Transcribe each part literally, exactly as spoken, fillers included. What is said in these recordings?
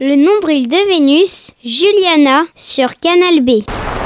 Le nombril de Vénus, Juliana sur Canal B.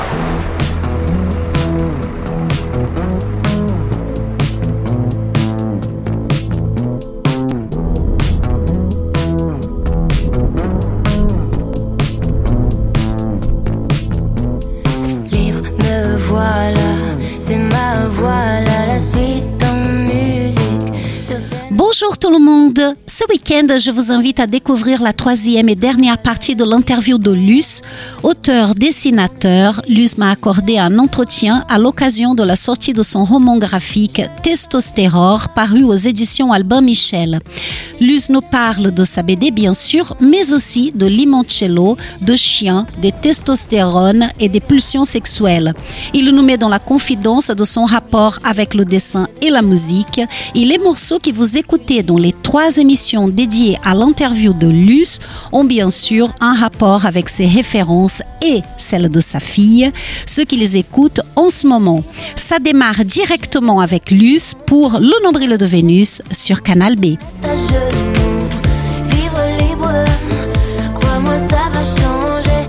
Libre, me voilà, c'est ma voilà, la suite en musique. Sur scène... Bonjour tout le monde. Ce week-end, je vous invite à découvrir la troisième et dernière partie de l'interview de Luce, auteur-dessinateur. Luce m'a accordé un entretien à l'occasion de la sortie de son roman graphique Testostérore, paru aux éditions Albin Michel. Luce nous parle de sa B D bien sûr, mais aussi de limoncello, de chiens, des testostérones et des pulsions sexuelles. Il nous met dans la confidence de son rapport avec le dessin et la musique, et les morceaux que vous écoutez dans les trois émissions dédiées à l'interview de Luce ont bien sûr un rapport avec ses références et celles de sa fille, ceux qui les écoutent en ce moment. Ça démarre directement avec Luce pour Le Nombril de Vénus sur Canal B. Ta genou, vivre libre, crois-moi ça va changer.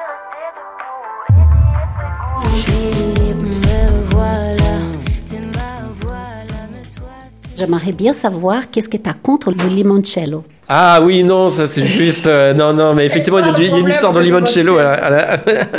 Je suis libre, me voilà, c'est ma voilà, mais toi tu... J'aimerais bien savoir qu'est-ce que tu as contre le limoncello. Ah oui, non, ça c'est juste... euh, non, non, mais effectivement, il y a, il y a une histoire de limoncello à, la- à, la-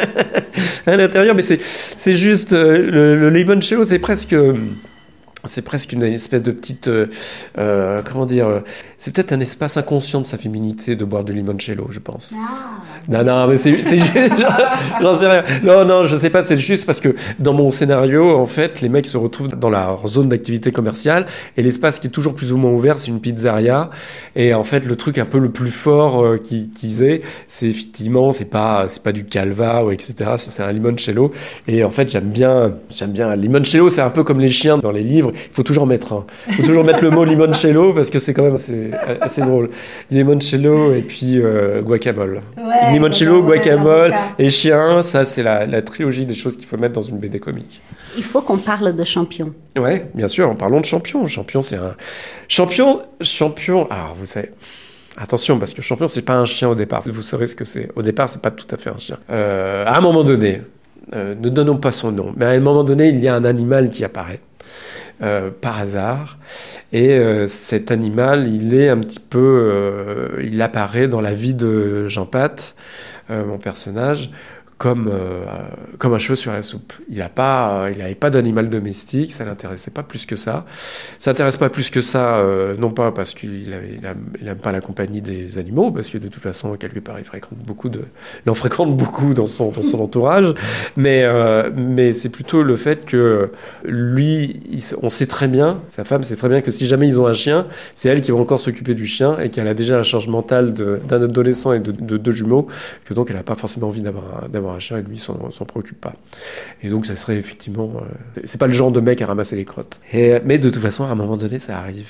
à l'intérieur, mais c'est, c'est juste... euh, le, le limoncello, c'est presque... C'est presque une espèce de petite... euh, euh, comment dire euh, C'est peut-être un espace inconscient de sa féminité de boire du limoncello, je pense. Non, non, mais c'est... c'est juste- j'en sais rien. Non, non, je sais pas, c'est juste parce que dans mon scénario, en fait, les mecs se retrouvent dans leur zone d'activité commerciale et l'espace qui est toujours plus ou moins ouvert, c'est une pizzeria. Et en fait, le truc un peu le plus fort euh, qu'ils, qu'ils aient, c'est effectivement, c'est pas, c'est pas du calva ou et cetera. C'est c'est un limoncello. Et en fait, j'aime bien, j'aime bien. Limoncello, c'est un peu comme les chiens dans les livres. Il faut toujours mettre un, il faut toujours mettre le mot limoncello parce que c'est quand même assez, assez drôle. Limoncello et puis euh, guacamole. Ouais, Limoncello, ouais, guacamole l'avocat. et chien, ça c'est la, la trilogie des choses qu'il faut mettre dans une B D comique. Il faut qu'on parle de champion. Ouais, bien sûr, parlons de champion. Champion, c'est un champion, champion. Alors vous savez. Attention, parce que champion, c'est pas un chien au départ. Vous saurez ce que c'est. Au départ, c'est pas tout à fait un chien. Euh, à un moment donné, euh, ne donnons pas son nom, mais à un moment donné, il y a un animal qui apparaît. Euh, par hasard, et euh, cet animal, il est un petit peu, euh, il apparaît dans la vie de Jean Pat, euh, mon personnage, comme euh, comme un cheveu sur la soupe. Il a pas, il n'avait pas d'animal domestique, ça l'intéressait pas plus que ça. Ça l'intéresse pas plus que ça, euh, non pas parce qu'il avait, il aime, il aime pas la compagnie des animaux, parce que de toute façon quelque part il fréquente beaucoup de, il en fréquente beaucoup dans son dans son entourage, mais euh, mais c'est plutôt le fait que lui, il, on sait très bien, sa femme sait très bien que si jamais ils ont un chien, c'est elle qui va encore s'occuper du chien et qu'elle a déjà la charge mentale de, d'un adolescent et de, de deux jumeaux, que donc elle n'a pas forcément envie d'avoir un, d'avoir un chien et lui s'en, s'en préoccupe pas. Et donc ça serait effectivement, euh, c'est, c'est pas le genre de mec à ramasser les crottes. Et, mais de toute façon, à un moment donné, ça arrive.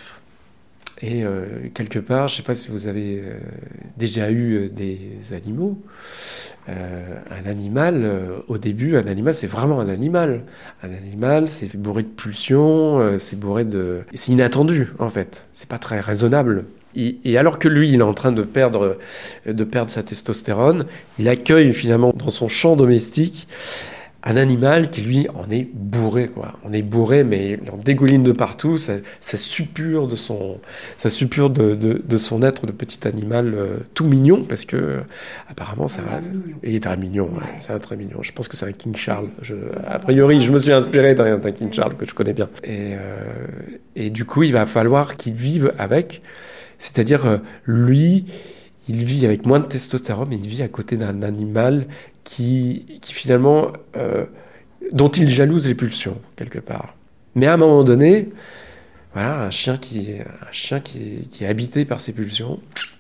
Et euh, quelque part, je sais pas si vous avez euh, déjà eu euh, des animaux. Euh, un animal, euh, au début, un animal, c'est vraiment un animal. Un animal, c'est bourré de pulsions, euh, c'est bourré de... C'est inattendu, en fait. C'est pas très raisonnable. Et, et alors que lui, il est en train de perdre, de perdre sa testostérone, il accueille finalement dans son champ domestique un animal qui, lui, en est bourré, quoi. On est bourré, mais il en dégouline de partout, ça, ça suppure de son, ça suppure de, de, de son être de petit animal euh, tout mignon, parce que, euh, apparemment, ça va... Il est très mignon, ouais, c'est un très mignon. Je pense que c'est un King Charles. Je, a priori, je me suis inspiré d'un, d'un King Charles que je connais bien. Et, euh, et du coup, il va falloir qu'il vive avec, c'est-à-dire, euh, lui... Il vit avec moins de testostérone, mais il vit à côté d'un animal qui, qui finalement, euh, dont il jalouse les pulsions, quelque part. Mais à un moment donné, voilà, un chien qui, un chien qui, est, qui est habité par ses pulsions,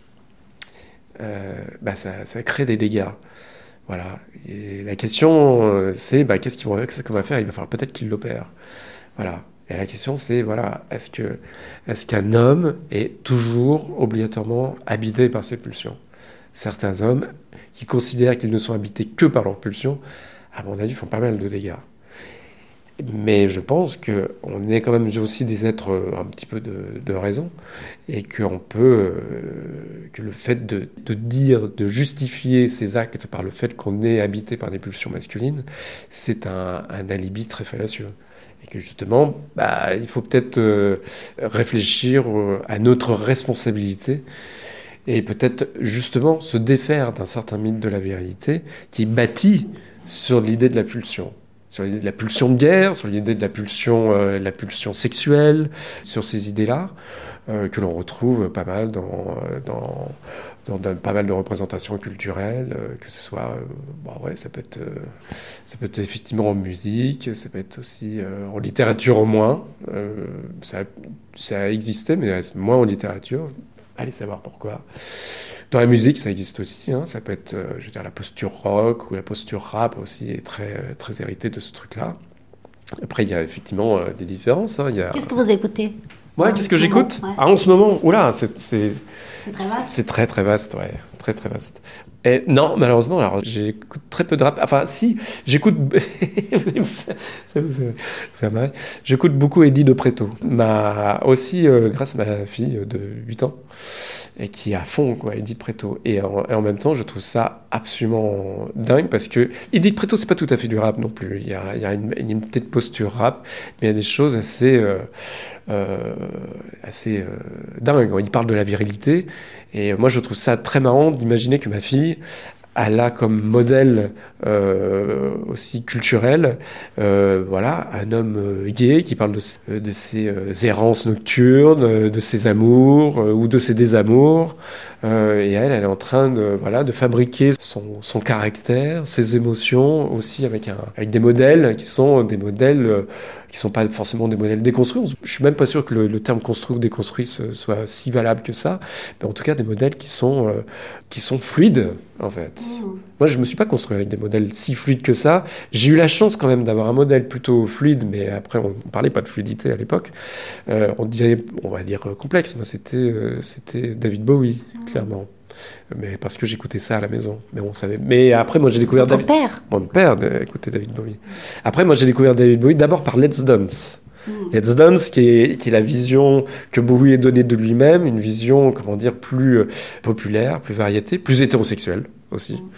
euh, bah ça, ça crée des dégâts. Voilà. Et la question, c'est, bah, qu'est-ce qu'il va, qu'est-ce qu'on va faire ? Il va falloir peut-être qu'il l'opère. Voilà. Et la question, c'est, voilà, est-ce que, est-ce qu'un homme est toujours obligatoirement habité par ses pulsions ? Certains hommes qui considèrent qu'ils ne sont habités que par leurs pulsions, à mon avis, font pas mal de dégâts. Mais je pense qu'on est quand même aussi des êtres un petit peu de, de raison et qu'on peut, euh, que le fait de, de dire, de justifier ces actes par le fait qu'on est habité par des pulsions masculines, c'est un, un alibi très fallacieux. Et que justement, bah, il faut peut-être euh, réfléchir euh, à notre responsabilité et peut-être justement se défaire d'un certain mythe de la virilité qui bâtit sur l'idée de la pulsion. Sur l'idée de la pulsion de guerre, sur l'idée de la pulsion, euh, la pulsion sexuelle, sur ces idées-là, euh, que l'on retrouve pas mal dans, dans, dans, dans pas mal de représentations culturelles, euh, que ce soit, euh, bon, ouais, ça peut être, euh, ça peut être effectivement en musique, ça peut être aussi euh, en littérature au moins. Euh, ça, ça a existé, mais moins en littérature. Allez savoir pourquoi. Dans la musique, ça existe aussi. Hein. Ça peut être, euh, je veux dire, la posture rock ou la posture rap aussi est très, euh, très héritée de ce truc-là. Après, il y a effectivement euh, des différences. Hein. Il y a... Qu'est-ce que vous écoutez ? Ouais, en qu'est-ce que j'écoute ? ouais. Ah, en ce moment, oula, c'est, c'est, c'est très vaste. C'est très très vaste, ouais, très très vaste. Et non, malheureusement, alors j'écoute très peu de rap. Enfin, si, j'écoute. Ça me fait faire marrer. J'écoute beaucoup Eddie de Preto. Ma aussi euh, grâce à ma fille de huit ans et qui est à fond quoi, Eddie de Preto. Et en, et en même temps, je trouve ça absolument dingue parce que Eddie de Preto, c'est pas tout à fait du rap non plus. Il y a, il y a une, une petite posture rap, mais il y a des choses assez. Euh, Euh, assez euh, dingue. Il parle de la virilité et moi je trouve ça très marrant d'imaginer que ma fille elle a comme modèle euh, aussi culturel euh, voilà, un homme euh, gay qui parle de, de ses euh, errances nocturnes, de ses amours euh, ou de ses désamours euh, et elle, elle est en train de, voilà, de fabriquer son, son caractère, ses émotions aussi avec, un, avec des modèles qui sont des modèles euh, qui sont pas forcément des modèles déconstruits. Je suis même pas sûr que le, le terme construit ou déconstruit soit si valable que ça, mais en tout cas des modèles qui sont, euh, qui sont fluides en fait. Mmh. Moi je me suis pas construit avec des modèles si fluides que ça. J'ai eu la chance quand même d'avoir un modèle plutôt fluide, mais après on, on parlait pas de fluidité à l'époque. Euh, on dirait, on va dire complexe. Moi c'était, euh, c'était David Bowie, mmh. clairement. Mais parce que j'écoutais ça à la maison. Mais on savait. Mais après, moi, j'ai découvert David. Mon père. Mon père écoutait David Bowie. Après, moi, j'ai découvert David Bowie d'abord par Let's Dance. Mm. Let's Dance, qui est, qui est la vision que Bowie a donnée de lui-même, une vision, comment dire, plus populaire, plus variété, plus hétérosexuelle aussi, mm.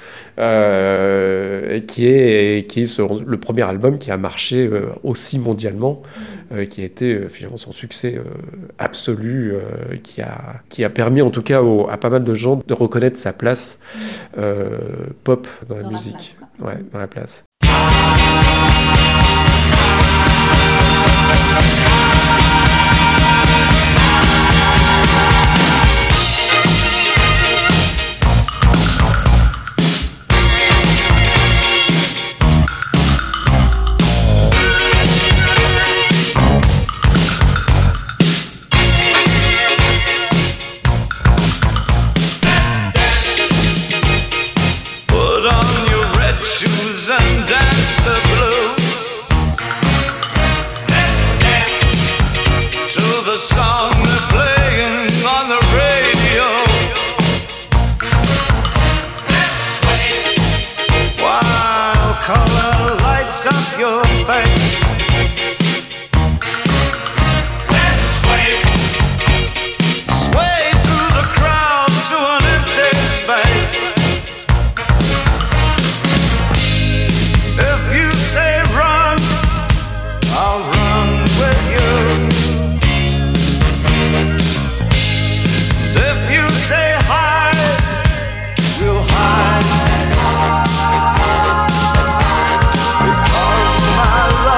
euh, et qui est, et qui est ce, le premier album qui a marché euh, aussi mondialement, mm. euh, qui a été euh, finalement son succès euh, absolu, euh, qui a, qui a permis en tout cas au, à pas mal de gens de reconnaître sa place euh, pop dans la dans musique, la place, ouais, dans la place. My love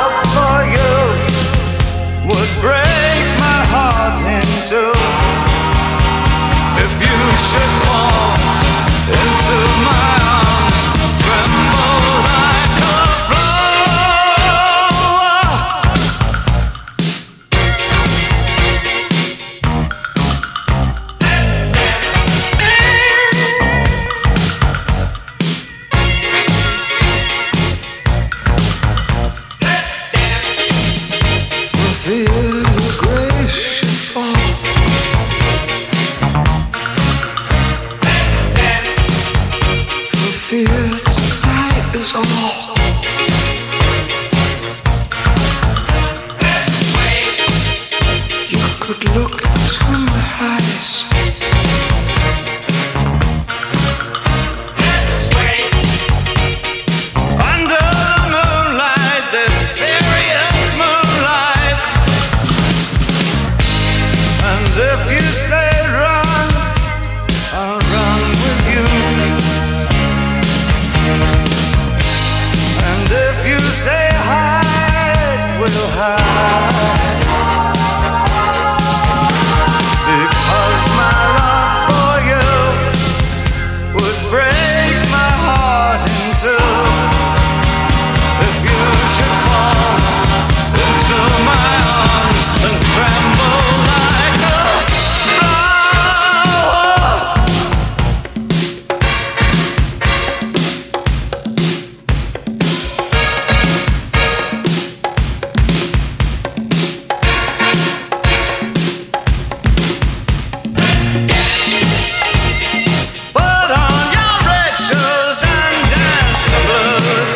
break my heart in two. If you should fall into my arms and tremble like a flower. Put on your red shoes and dance the blues.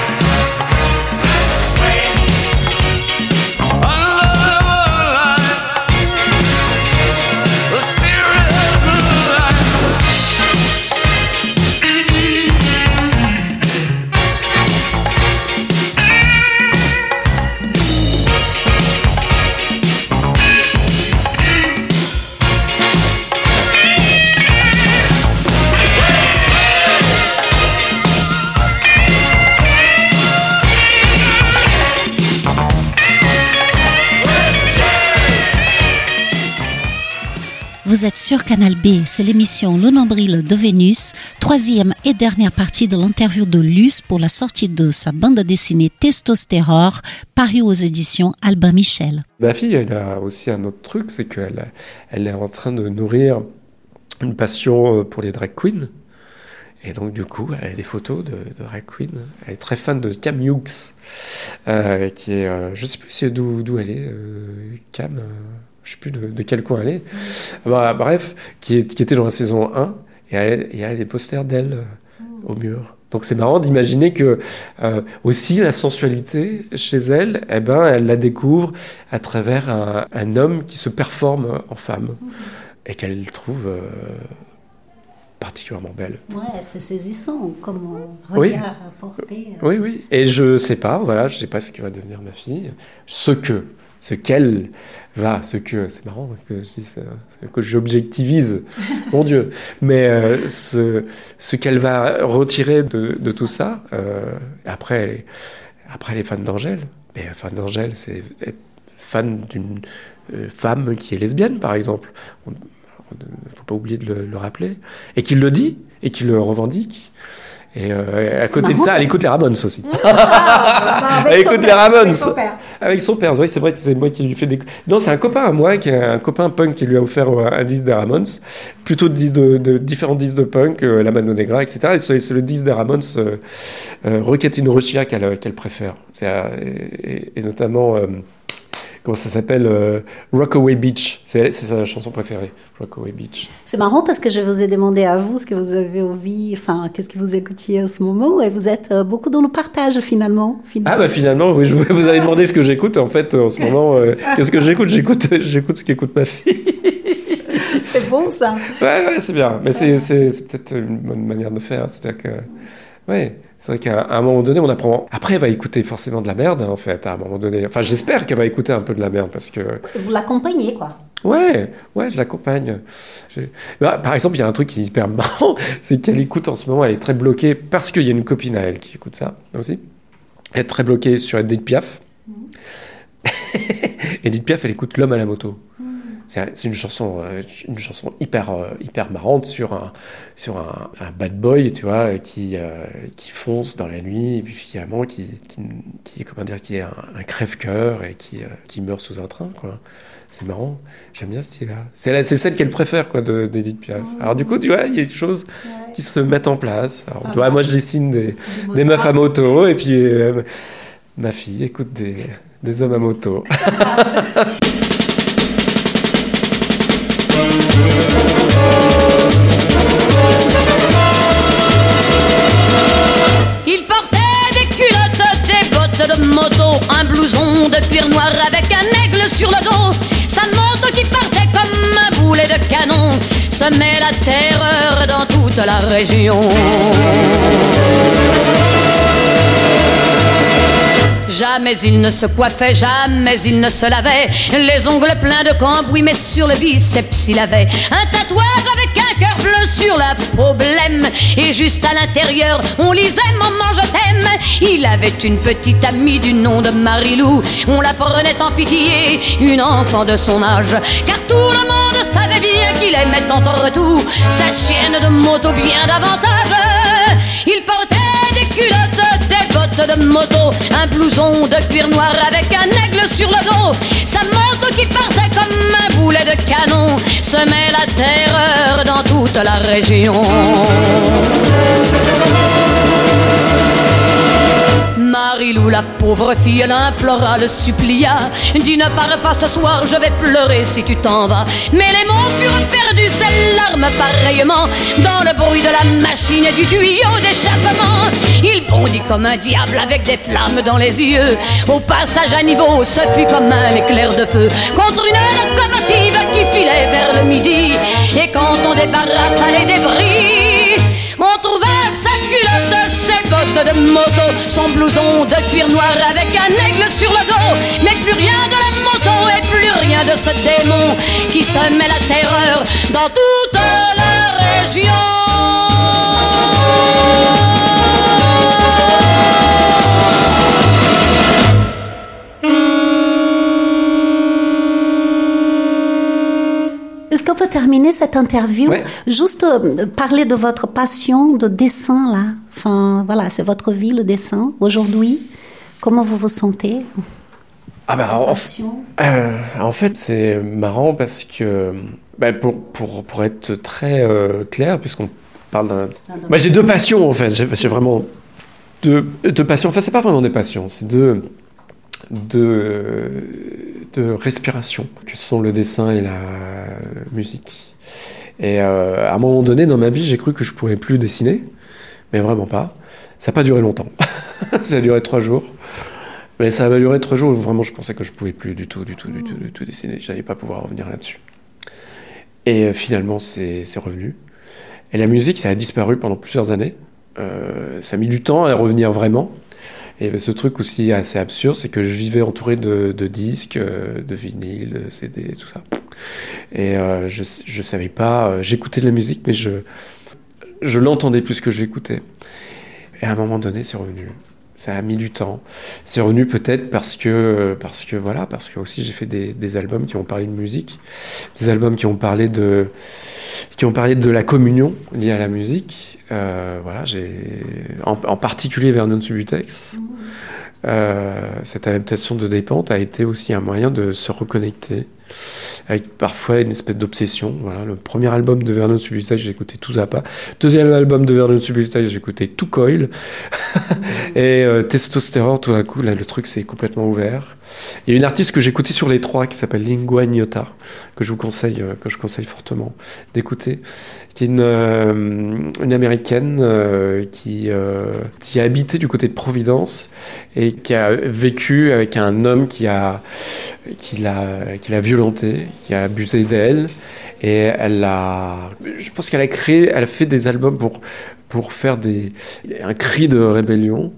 Under the moonlight, the serious moonlight. Vous êtes sur Canal B, c'est l'émission Le Nombril de Vénus, troisième et dernière partie de l'interview de Luce pour la sortie de sa bande dessinée Testostérore, parue aux éditions Albin Michel. Ma fille, elle a aussi un autre truc, c'est qu'elle elle est en train de nourrir une passion pour les drag queens. Et donc, du coup, elle a des photos de, de drag queens. Elle est très fan de Cam Hughes, euh, qui est, euh, je sais plus d'où, d'où elle est, euh, Cam, euh, je sais plus de, de quel coin elle est. Bah, bref, qui, est, qui était dans la saison un, et elle, et elle a des posters d'elle euh, au mur. Donc c'est marrant d'imaginer que euh, aussi la sensualité chez elle, eh ben, elle la découvre à travers un, un homme qui se performe en femme et qu'elle trouve euh, particulièrement belle. Ouais, c'est saisissant comme regard oui. à porter. Euh... Oui, oui. Et je sais pas, voilà, je sais pas ce que va devenir ma fille, ce que, ce qu'elle va, ce que, c'est marrant que je dise, que j'objectivise, mon Dieu, mais euh, ce, ce qu'elle va retirer de, de tout ça, euh, après, après elle est fan d'Angèle, mais fan d'Angèle, c'est être fan d'une euh, femme qui est lesbienne, par exemple. On, il ne faut pas oublier de le, le rappeler, et qu'il le dit, et qu'il le revendique. Et euh, à c'est côté marrant, de ça, elle écoute les Ramones aussi. Ah, elle écoute les Ramones. Avec son père. Avec son père, oui, c'est vrai que c'est moi qui lui fais des... Non, c'est un copain à moi, qui est un copain punk qui lui a offert un disque des Ramones, plutôt de, disques de, de différents disques de punk, euh, La Mano Negra, et cetera. Et c'est, c'est le disque des Ramones, euh, euh, Rocket in Russia, qu'elle, qu'elle préfère. C'est, euh, et, et notamment... Euh, comment ça s'appelle euh, Rockaway Beach, c'est, c'est sa chanson préférée, Rockaway Beach. C'est marrant parce que je vous ai demandé à vous ce que vous avez envie, enfin, qu'est-ce que vous écoutiez à ce moment, et vous êtes euh, beaucoup dans le partage finalement. finalement. Ah bah finalement, oui, je vous avez demandé ce que j'écoute, en fait, en ce moment, euh, qu'est-ce que j'écoute j'écoute, j'écoute ce qu'écoute ma fille. C'est bon ça. Ouais, ouais, c'est bien, mais c'est, c'est, c'est peut-être une bonne manière de faire, c'est-à-dire que, ouais... C'est vrai qu'à un moment donné, on apprend... Après, elle va écouter forcément de la merde, hein, en fait, à un moment donné. Enfin, j'espère qu'elle va écouter un peu de la merde, parce que... Vous l'accompagnez, quoi. Ouais, ouais, je l'accompagne. Je... Bah, par exemple, il y a un truc qui est hyper marrant, c'est qu'elle écoute en ce moment, elle est très bloquée, parce qu'il y a une copine à elle qui écoute ça, aussi. Elle est très bloquée sur Edith Piaf. Mmh. Edith Piaf, elle écoute L'homme à la moto. Mmh. C'est, c'est une chanson, une chanson hyper, hyper marrante sur un, sur un, un bad boy, tu vois, qui, euh, qui fonce dans la nuit, et puis finalement qui, qui, qui comment dire, qui est un, un crève-cœur et qui, euh, qui meurt sous un train, quoi. C'est marrant. J'aime bien ce style-là. C'est, la, c'est celle qu'elle préfère, quoi, de, d'Edith Piaf. Alors du coup, tu vois, il y a des choses ouais. qui se mettent en place. Alors, ah, tu vois, moi, je dessine des, des, des meufs à moto, et puis euh, ma fille écoute des, des hommes à moto. Il portait des culottes, des bottes de moto, un blouson de cuir noir avec un aigle sur le dos. Sa moto qui partait comme un boulet de canon semait la terreur dans toute la région. Jamais il ne se coiffait, jamais il ne se lavait, les ongles pleins de cambouis, mais sur le biceps il avait un tatouage avec un cœur bleu sur la peau blême. Et juste à l'intérieur on lisait « Maman je t'aime ». Il avait une petite amie du nom de Marilou, on la prenait en pitié, une enfant de son âge, car tout le monde savais bien qu'il aimait entre tout sa chienne de moto bien davantage. Il portait des culottes, des bottes de moto, un blouson de cuir noir avec un aigle sur le dos. Sa moto qui partait comme un boulet de canon semait la terreur dans toute la région. Marilou, la pauvre fille, l'implora, le supplia. Dis ne pars pas ce soir, je vais pleurer si tu t'en vas. Mais les mots furent perdus, ses larmes pareillement, dans le bruit de la machine et du tuyau d'échappement. Il bondit comme un diable avec des flammes dans les yeux. Au passage à niveau, ce fut comme un éclair de feu contre une locomotive qui filait vers le midi. Et quand on débarrassa les débris, on trouva sa culotte, ses bottes de moto, son blouson de cuir noir avec un aigle sur le dos. Mais plus rien de la moto et plus rien de ce démon qui semait la terreur dans toute la région. Est-ce qu'on peut terminer cette interview? Ouais. Juste euh, parler de votre passion de dessin, là. Enfin, voilà, c'est votre vie, le dessin, aujourd'hui. Comment vous vous sentez? Ah bah, en, Passion. euh, en fait, c'est marrant parce que, bah, pour, pour, pour être très euh, clair, puisqu'on parle d'un... Moi, j'ai deux passions, en fait. J'ai, j'ai vraiment deux, deux passions. Enfin, c'est pas vraiment des passions, c'est deux... de, de respiration, que sont le dessin et la musique. Et euh, à un moment donné dans ma vie, j'ai cru que je pourrais plus dessiner, mais vraiment pas. Ça n'a pas duré longtemps. Ça a duré trois jours. Mais ça a duré trois jours où vraiment je pensais que je pouvais plus du tout, du tout, du tout, du tout dessiner. Je n'allais pas pouvoir revenir là-dessus. Et euh, finalement, c'est, c'est revenu. Et la musique, ça a disparu pendant plusieurs années. Euh, ça a mis du temps à revenir vraiment. Et ce truc aussi assez absurde, c'est que je vivais entouré de, de disques, de vinyles, de C D, tout ça. Et euh, je je savais pas, euh, j'écoutais de la musique, mais je je l'entendais plus que je l'écoutais. Et à un moment donné, c'est revenu. Ça a mis du temps. C'est revenu peut-être parce que parce que voilà, parce que aussi j'ai fait des des albums qui ont parlé de musique, des albums qui ont parlé de qui ont parlé de la communion liée à la musique. Euh, voilà, j'ai en, en particulier Vernon Subutex. Mmh. Euh, cette adaptation de Despentes a été aussi un moyen de se reconnecter avec parfois une espèce d'obsession. Voilà, le premier album de Vernon Subutex, j'ai écouté tout Zappa. Deuxième album de Vernon Subutex, j'ai écouté tout Coil. Et euh, Testostérone, tout d'un coup, là, le truc s'est complètement ouvert. Il y a une artiste que j'écoutais sur les trois qui s'appelle Lingua Ignota, que je vous conseille, euh, que je conseille fortement d'écouter, qui est une, euh, une américaine euh, qui, euh, qui a habité du côté de Providence et qui a vécu avec un homme qui a, qui l'a, qui l'a violentée, qui a abusé d'elle. Et elle a, je pense qu'elle a créé, elle a fait des albums pour, pour faire des, un cri de rébellion,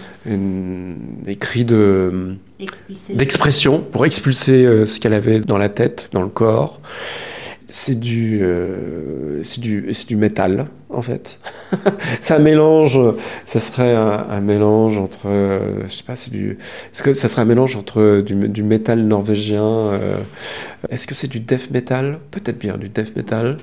une, des cris de, Expulser. d'expression, pour expulser euh, ce qu'elle avait dans la tête, dans le corps. C'est du, euh, c'est du, c'est du métal, en fait. C'est un mélange, ça serait un, un mélange entre, euh, je sais pas, c'est du, est-ce que ça serait un mélange entre du, du métal norvégien, euh, est-ce que c'est du death metal? Peut-être bien du death metal,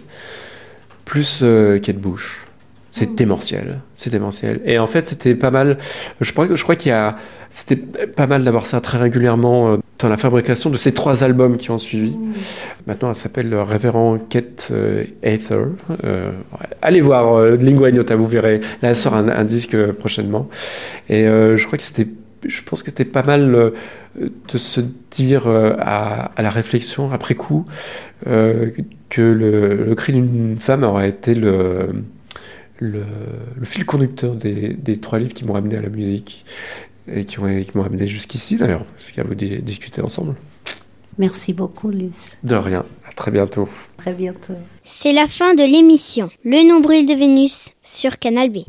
plus euh, Kate Bush. C'est démentiel, c'est démentiel. Et en fait, c'était pas mal, je crois, je crois qu'il y a, c'était pas mal d'avoir ça très régulièrement dans la fabrication de ces trois albums qui ont suivi. Mmh. Maintenant, elle s'appelle Révérend Kate euh, Aether. Euh, allez voir euh, Lingua Ignota, vous verrez. Là, elle sort un, un disque euh, prochainement. Et euh, je crois que c'était, je pense que c'était pas mal euh, de se dire euh, à, à la réflexion après coup euh, que le, le cri d'une femme aurait été le Le, le fil conducteur des, des trois livres qui m'ont amené à la musique et qui, ont, qui m'ont amené jusqu'ici d'ailleurs, parce qu'à vous di- discuter ensemble. Merci beaucoup, Luce. De rien, à très bientôt. Très bientôt. C'est la fin de l'émission Le Nombril de Vénus sur Canal B.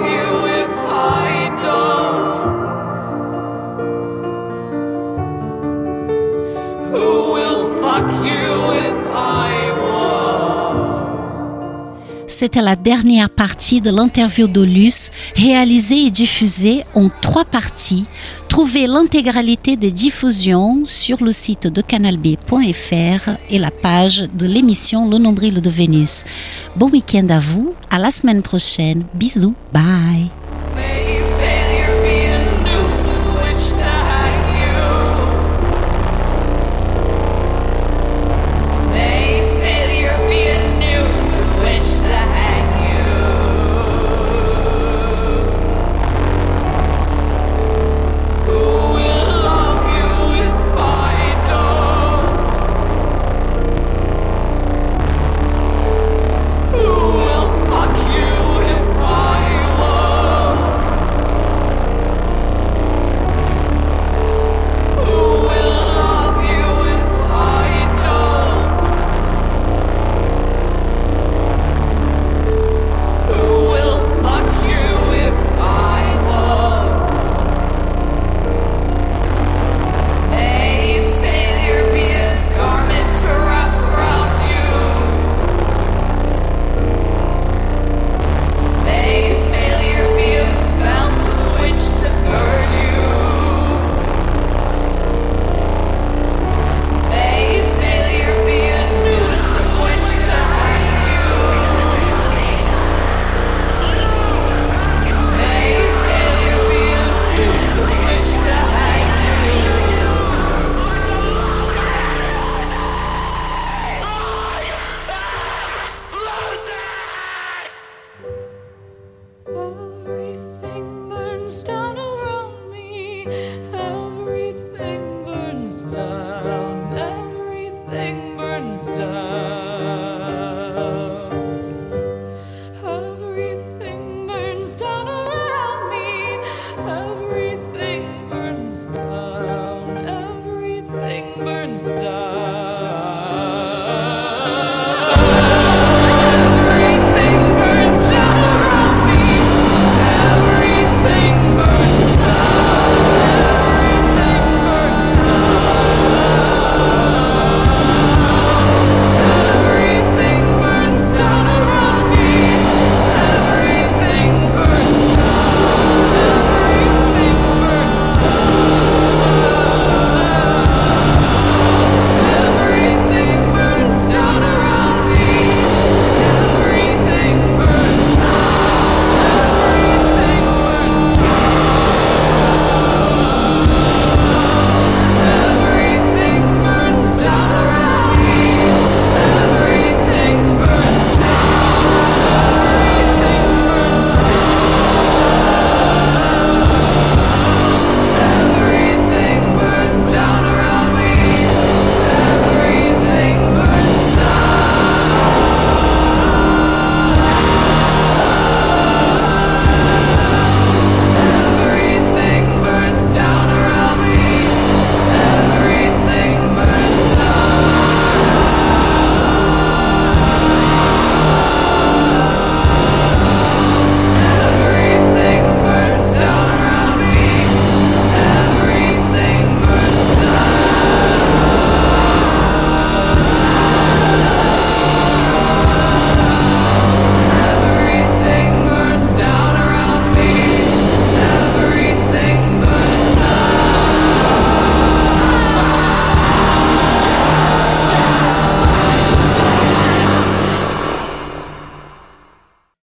Who c'était la dernière partie de l'interview de Luce, réalisée et diffusée en trois parties. Trouvez l'intégralité des diffusions sur le site de canal b point f r et la page de l'émission Le Nombril de Vénus. Bon week-end à vous, à la semaine prochaine. Bisous, bye.